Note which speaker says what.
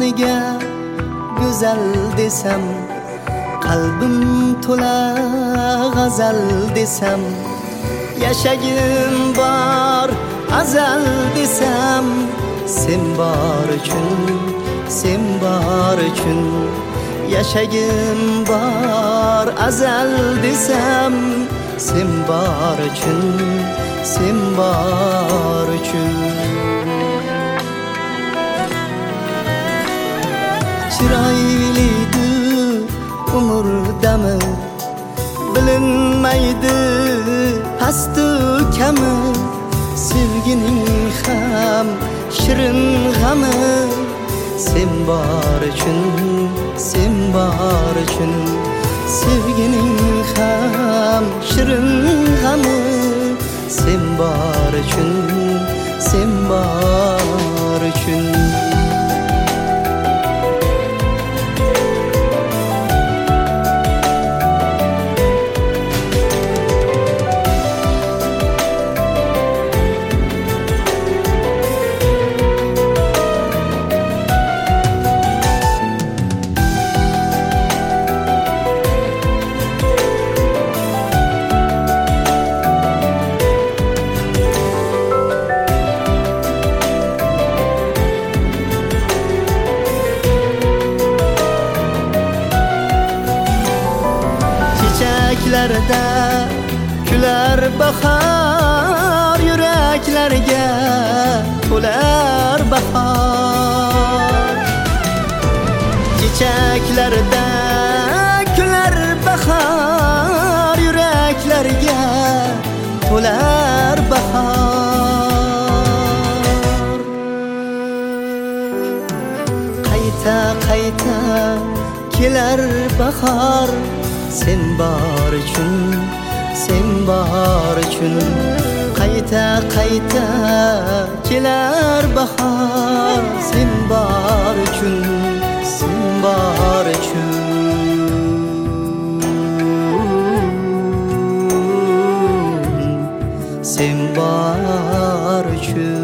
Speaker 1: joniga go'zal desam, qalbim to'la g'azal desam, yashagim bor azal desam, sen bor uchun, sen bor uchun, yashagim bor azal desam, sen bor uchun, sen bor uchun. Chiroylidu umurdami, bilinmaydi pastu kami, sevgining ham shirin g'ami, sen bor uchun, sen bor uchun, sevgining ham shirin g'ami, sen bor uchun, sen bor uchun. Çiçeklarda güler bahar, yüreklerge to'lar bahar. Çiçeklerde güler bahar, yüreklerge to'lar bahar. Qayta qayta kelar bahar, sen bor uchun, sen bor uchun, qayta qayta kelar bahor, sen bor uchun, sen bor uchun. Sen bor uchun.